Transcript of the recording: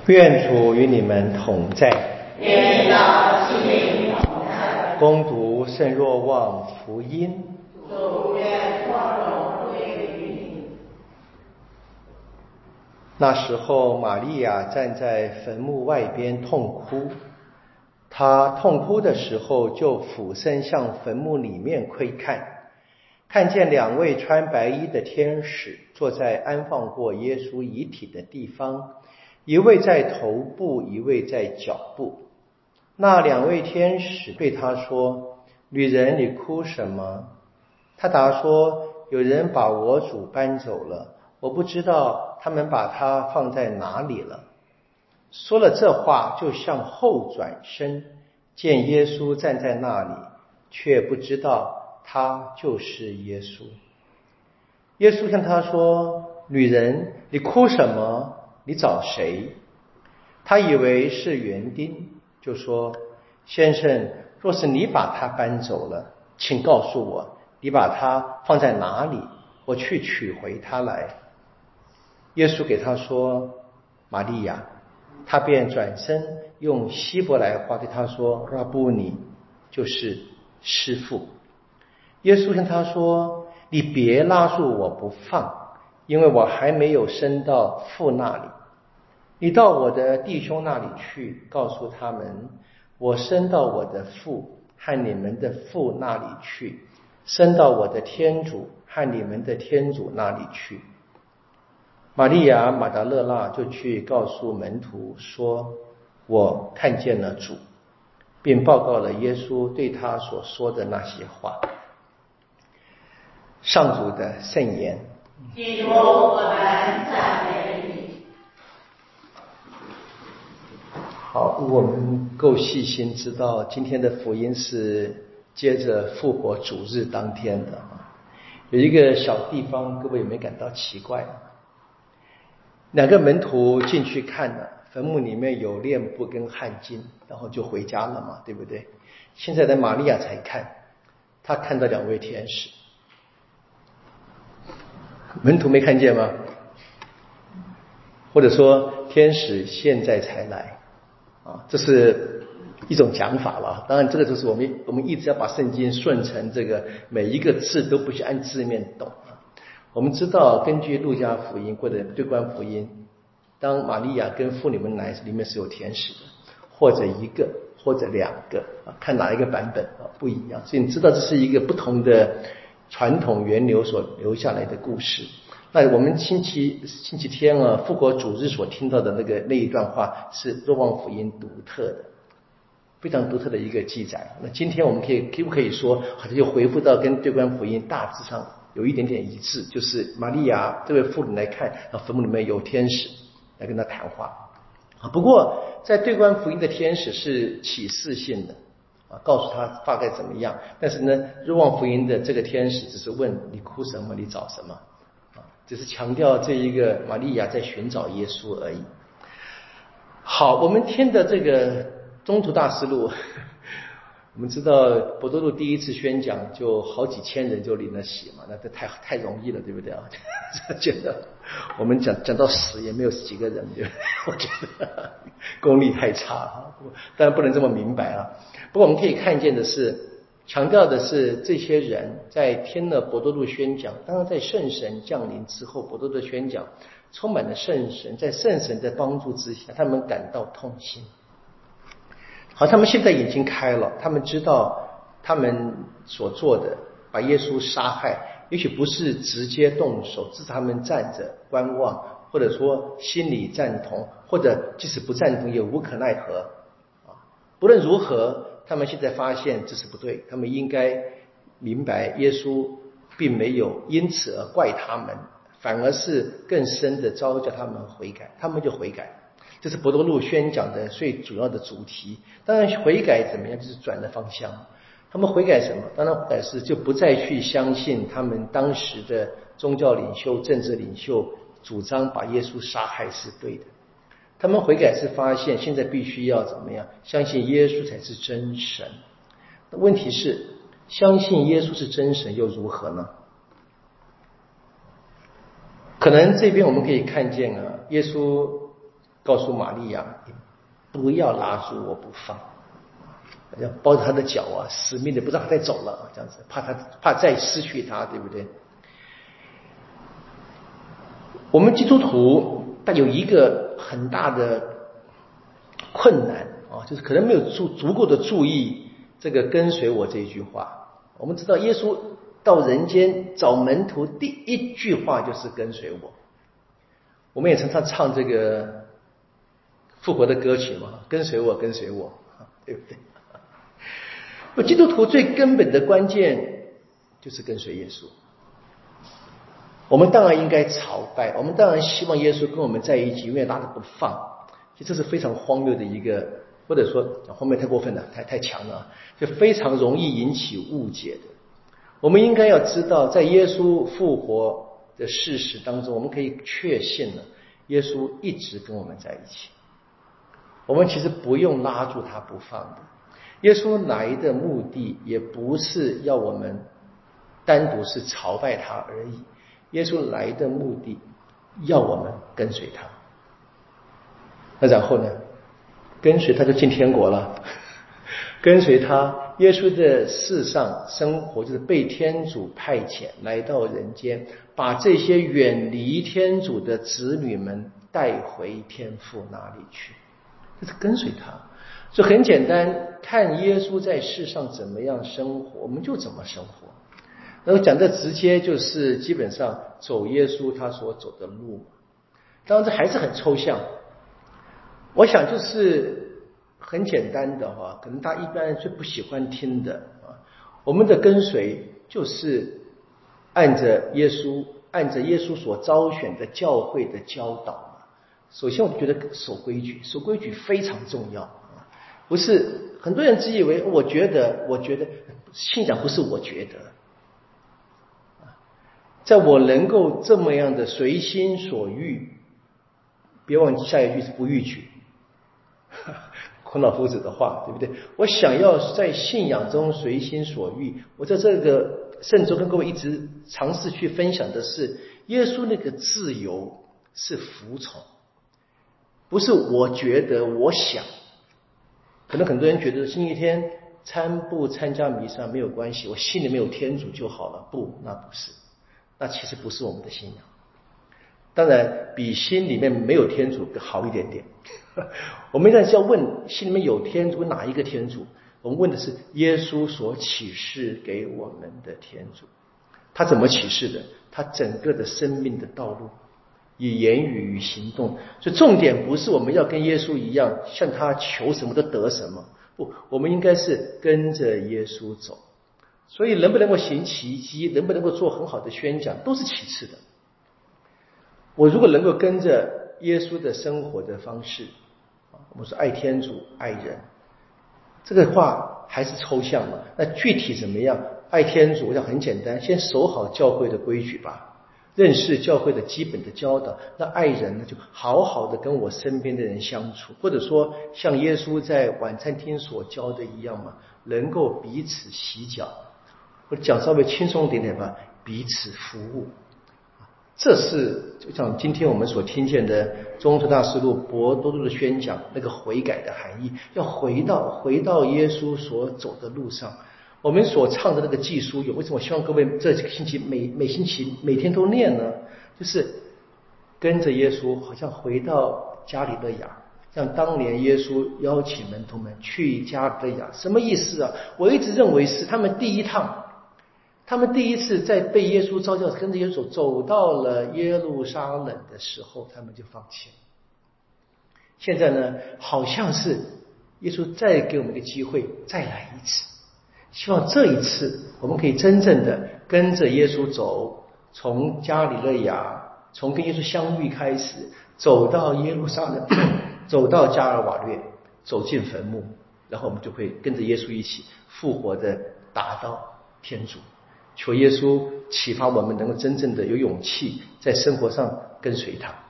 愿主与你们同在。 愿道心灵同在。 恭读圣若望福音。 主愿光荣归于你。 那时候，玛利亚站在坟墓外边痛哭。她痛哭的时候，就俯身向坟墓里面窥看，看见两位穿白衣的天使坐在安放过耶稣遗体的地方，一位在头部，一位在脚部。那两位天使对他说：“女人，你哭什么？”他答说：“有人把我主搬走了，我不知道他们把他放在哪里了。”说了这话，就向后转身，见耶稣站在那里，却不知道他就是耶稣。耶稣向他说：“女人，你哭什么？你找谁？”他以为是园丁，就说：“先生，若是你把他搬走了，请告诉我，你把他放在哪里，我去取回他来。”耶稣给他说：“玛利亚。”他便转身用希伯来话对他说：“拉布尼”，就是师父。耶稣向他说：“你别拉住我不放，因为我还没有升到父那里。你到我的弟兄那里去，告诉他们，我升到我的父和你们的父那里去，升到我的天主和你们的天主那里去。”玛利亚马达勒纳就去告诉门徒说：“我看见了主，并报告了耶稣对他所说的那些话。”上主的圣言。 基督，我们赞美你。 好，我们够细心知道今天的福音是接着复活主日当天的。有一个小地方，各位有没有感到奇怪？两个门徒进去看了，坟墓里面有殓布跟汗巾，然后就回家了嘛，对不对？现在的玛利亚才看，她看到两位天使。门徒没看见吗？或者说天使现在才来啊？这是一种讲法了。当然这个就是我们一直要把圣经顺承这个每一个字都不去按字面懂。我们知道根据路加福音或者对观福音，当玛利亚跟妇女们来，里面是有天使的，或者一个或者两个，看哪一个版本不一样。所以你知道这是一个不同的传统源流所留下来的故事。那我们星期天复活主日所听到的那一段话是若望福音独特的，非常独特的一个记载。那今天我们可不可以说好像又回复到跟对观福音大致上有一点点一致，就是玛利亚这位妇女来看，坟墓里面有天使来跟她谈话。不过在对观福音的天使是启示性的，告诉他大概怎么样。但是呢，若望福音的这个天使只是问你哭什么，你找什么，只是强调这一个玛利亚在寻找耶稣而已。好，我们听的这个中途大思路，我们知道伯多禄第一次宣讲就好几千人就领了洗嘛，那这太容易了，对不对啊？觉得我们讲到死也没有几个人，对不对？我觉得功力太差啊，当然不能这么明白啊。不过我们可以看见的是，强调的是这些人在听了伯多禄宣讲，当然在圣神降临之后，伯多禄宣讲充满了圣神，在圣神的帮助之下，他们感到痛心。好，他们现在眼睛开了，他们知道他们所做的把耶稣杀害，也许不是直接动手，只是他们站着观望，或者说心里赞同，或者即使不赞同也无可奈何。不论如何，他们现在发现这是不对，他们应该明白耶稣并没有因此而怪他们，反而是更深的召叫他们悔改，他们就悔改。这是伯多禄宣讲的最主要的主题。当然悔改怎么样，就是转了方向。他们悔改什么？当然悔改是就不再去相信他们当时的宗教领袖、政治领袖主张把耶稣杀害是对的。他们悔改是发现现在必须要怎么样，相信耶稣才是真神。问题是相信耶稣是真神又如何呢？可能这边我们可以看见耶稣告诉玛利亚，你不要拉住我不放，要抱着他的脚啊，死命的不让他再走了，这样子，怕再失去他，对不对？我们基督徒但有一个很大的困难啊，就是可能没有足够的注意这个跟随我这一句话。我们知道耶稣到人间找门徒第一句话就是跟随我。我们也常常唱这个复活的歌曲嘛，跟随我，跟随我，对不对？基督徒最根本的关键就是跟随耶稣。我们当然应该朝拜，我们当然希望耶稣跟我们在一起，永远拉着不放。其实这是非常荒谬的一个，或者说荒谬太过分了，太强了，就非常容易引起误解的。我们应该要知道，在耶稣复活的事实当中，我们可以确信了，耶稣一直跟我们在一起。我们其实不用拉住他不放的。耶稣来的目的也不是要我们单独是朝拜他而已，耶稣来的目的要我们跟随他。那然后呢？跟随他就进天国了。跟随他，耶稣的世上生活就是被天主派遣来到人间，把这些远离天主的子女们带回天父那里去，就是跟随他。所以很简单，看耶稣在世上怎么样生活，我们就怎么生活。然后讲的直接就是基本上走耶稣他所走的路。当然这还是很抽象，我想就是很简单的哈，可能大家一般人最不喜欢听的啊。我们的跟随就是按着耶稣所招选的教会的教导。首先我们觉得守规矩非常重要啊，不是很多人自以为我觉得信仰不是我觉得。在我能够这么样的随心所欲，别忘记下一句是不逾矩，孔老夫子的话，对不对？我想要在信仰中随心所欲。我在这个圣周跟各位一直尝试去分享的是，耶稣那个自由是服从，不是我觉得我想。可能很多人觉得星期天不参加弥撒没有关系，我心里面有天主就好了。不，那不是，那其实不是我们的信仰。当然比心里面没有天主好一点点。我们现在是要问心里面有天主哪一个天主，我们问的是耶稣所启示给我们的天主。他怎么启示的？他整个的生命的道路，以言语与行动。所以重点不是我们要跟耶稣一样向他求什么都得什么，不，我们应该是跟着耶稣走。所以能不能够行奇迹，能不能够做很好的宣讲，都是其次的。我如果能够跟着耶稣的生活的方式，我们说爱天主爱人，这个话还是抽象嘛。那具体怎么样爱天主？我想很简单，先守好教会的规矩吧，认识教会的基本的教导。那爱人呢，就好好的跟我身边的人相处，或者说像耶稣在晚餐厅所教的一样嘛，能够彼此洗脚，或者讲稍微轻松点点吧，彼此服务。这是就像今天我们所听见的宗徒大事录博多多的宣讲，那个悔改的含义，要回到耶稣所走的路上。我们所唱的那个祭书咏，为什么我希望各位这几个星期每星期每天都念呢？就是跟着耶稣，好像回到加里肋亚，像当年耶稣邀请门徒们去加里肋亚，什么意思啊？我一直认为是他们第一次在被耶稣召叫，跟着耶稣走到了耶路撒冷的时候，他们就放弃了。现在呢，好像是耶稣再给我们一个机会，再来一次。希望这一次我们可以真正的跟着耶稣走，从加里肋亚，从跟耶稣相遇开始，走到耶路撒冷，走到加尔瓦略，走进坟墓，然后我们就会跟着耶稣一起复活的达到天主。求耶稣启发我们能够真正的有勇气在生活上跟随他。